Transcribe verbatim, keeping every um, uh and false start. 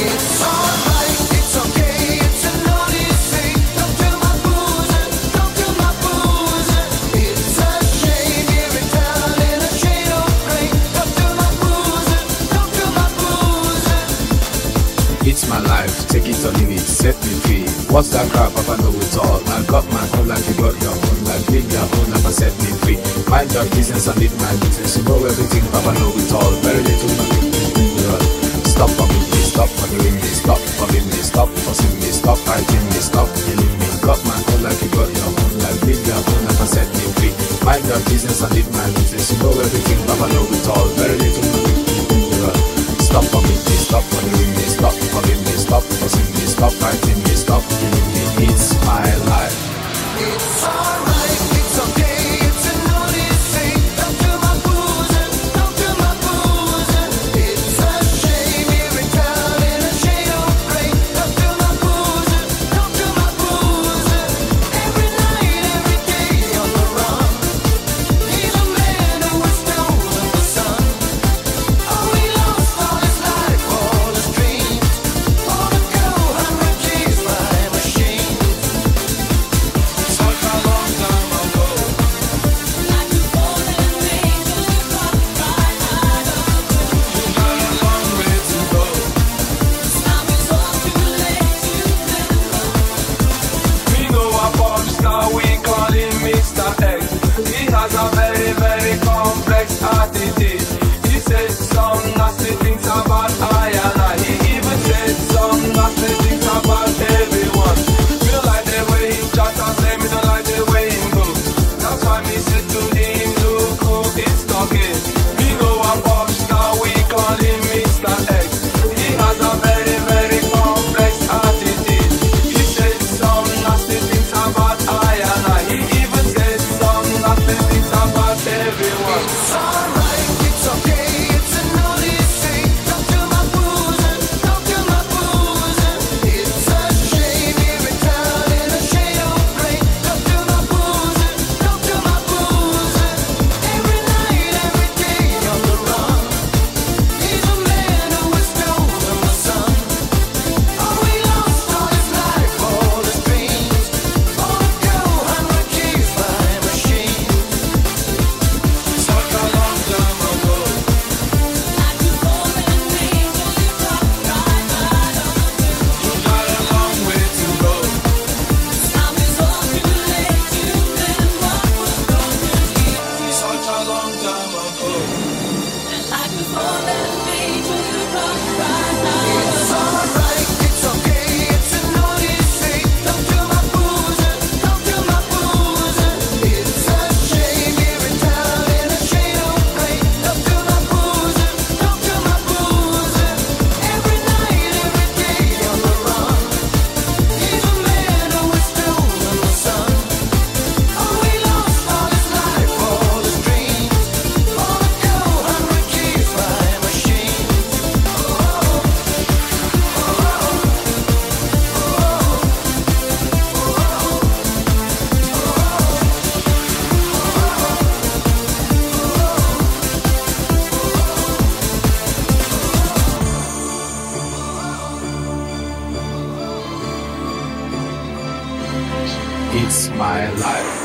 It's my life, take it or leave it, set me free. What's that crap? Papa know it all. I got my own life, you got your own life. Live your own life and set me free. Mind your business and leave my business. You know everything, Papa know it all. Very little money in the world. Stop forgiving me, stop forgiving me, stop forgiving me, stop forcing me, stop fighting me, stop killing me. Got my own life, you got your own life. Live your own life and set me free. Mind your business and leave my business. You know everything, Papa know it all. Very little money in the world. Stop forgiving me, stop forgiving me, stop forgiving me, stop forcing me, stop fighting me, stop killing me. It's my life. It's alright, it's okay, it's an odyssey. Don't do my boozing, don't do my boozing. It's a shame you're in town in a shade of grey. Don't do my boozing, don't do my boozing. Every night, every day on the run. He's a man who was stolen the sun. Oh, he lost all his life, all his dreams. For the girl, hundred keys by a machine. Such a long time ago. Like you falling in me, you rock right out of the blue. You got a long way to go. Time is all too late to remember. We know a pop star, we call him Mister X. He has a very, very complex attitude. He says some nasty things about I and I. He even said some nasty things about everyone. We don't like the way he chat and say me don't like the way he moves. That's why me said to him, look who is talking. We know a pop star, we call him Mister X. He has a very, very complex attitude. He said some nasty things about I and I. He even said some nasty things about everyone. It's alright, it's okay, it's an odyssey. Don't do my boozing, don't do my boozing. It's a shame you're in town in a shade of grey. Don't do my boozing, don't do my boozing. Every night, every day on the run. He's a man who was stolen the sun. Oh, he lost all his life, all his dreams. For the girl, hundred keys by a machine. Such a long time ago. Like you falling in me, you rock right out of the blue. You got a long way to go. Time is all too late to mend what was broken here. Such a long time ago. Like you falling in me, you rock right out of the It's blue. alright, it's okay, it's an odyssey. Don't do my boozing, don't do my boozing. It's a shame you're in town in a shade of grey. Don't do my boozing, don't do my boozing. Every night, every day on the run. He's a man who was stolen the sun. Oh, he lost all his life, all his dreams. For the girl, hundred keys by a machine. It's my life.